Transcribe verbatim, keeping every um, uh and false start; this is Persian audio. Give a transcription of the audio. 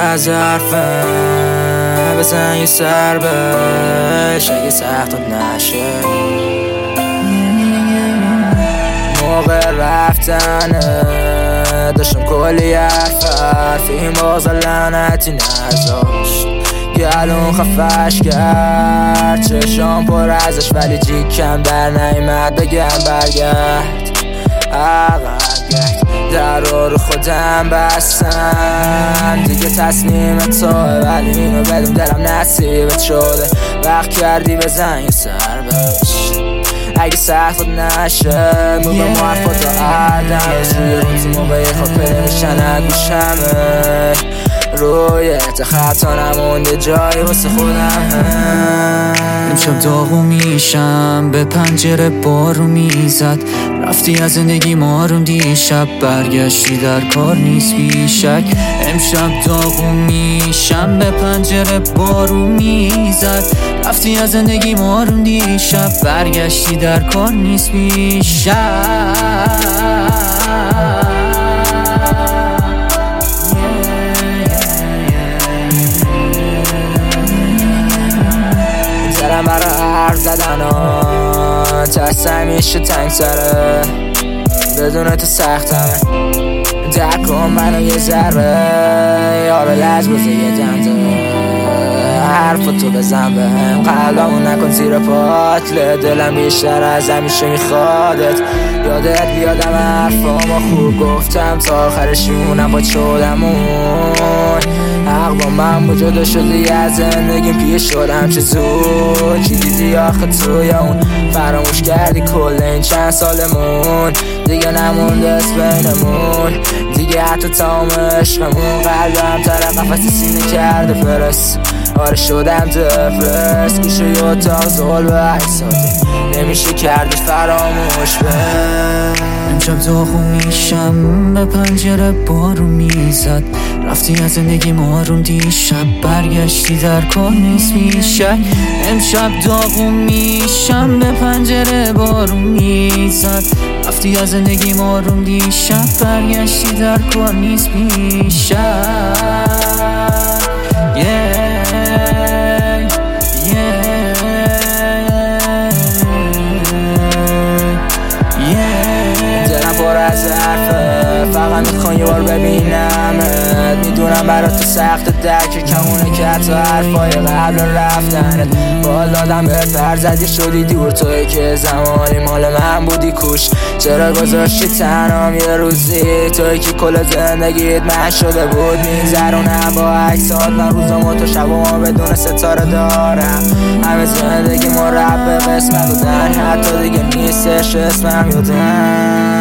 از حرفم بزن یه سر بهش اگه سختت نشه. موقع رفتنه داشتم کلی حرف حرف این باز لعنتی نذاشت. گلون خفش کرد چشام پر ازش ولی جیکم در نیمد بگم برگرد عقب گرد. در رو خودم بستم دیگه تصمیم توه ولی اینو بدون دلم نصیبت شده. وقت کردی بزن یه سر بهش اگه سختت نشه. موقع yeah. معرفت رو عردم روی روزی موقعی خود پیدا میشن گوشمه روی خطا نمونده جایی واسه خودم. امشب داغو میشم به پنجره بارو میزد. رفتی از زندگی ماروم دیشب برگشتی در کار نیست بیشک. امشب داغو میشم به پنجره بارو میزد. رفتی از زندگی ماروم دیشب برگشتی در کار نیست بیشک. دلم برا حرف زدن ها ترس همیشه تنگ سره بدون تو سختمه. درک کن منو یه ذره یارو لج بزه یه دنده حرف تو بزن بهم قلبمو نکن زیر پات. دلم بیشتر از همیشه میخوادت یادت بیادم حرفامو خوب گفتم تا آخرش میمونم با چودمون. حق با من جدا شدی از زندگیم پیش شدم چه زود چی دیدی آخه توی اون فراموش کردی کل این چند سالمون دیگه نمونده از بینمون دیگه حتی تمام عشقمون. قلبم تر قفص سینه کرده فرست آره شدم دپرس گوشه ی اتاق زول به عکساته نمیشه کردش فراموش به. امشب داغو میشم به پنجره بارو میزد. رفتی از زندگی ماروم دیشب برگشتی در کار نیست بیشک. امشب داغو میشم به پنجره بارو میزد. رفتی از زندگی ماروم دیشب برگشتی در کار نیست بیشک. yeah. فقط میخوام یه بار ببینمت. میدونم برات تو سخت درک کمونه که حتی حرفای قبل رفتنت بال دادم بهت برزدی شدی دور توی که زمانی مال من بودی کوش. چرا گذاشتی تنام یه روزی توی که کل زندگیت من شده بود میگذرونم با عکسات من روزامو تو شبامو بدون ستاره دارم. همه زندگی مربع قسمت بودن حتی دیگه نیستش اسمم یادم.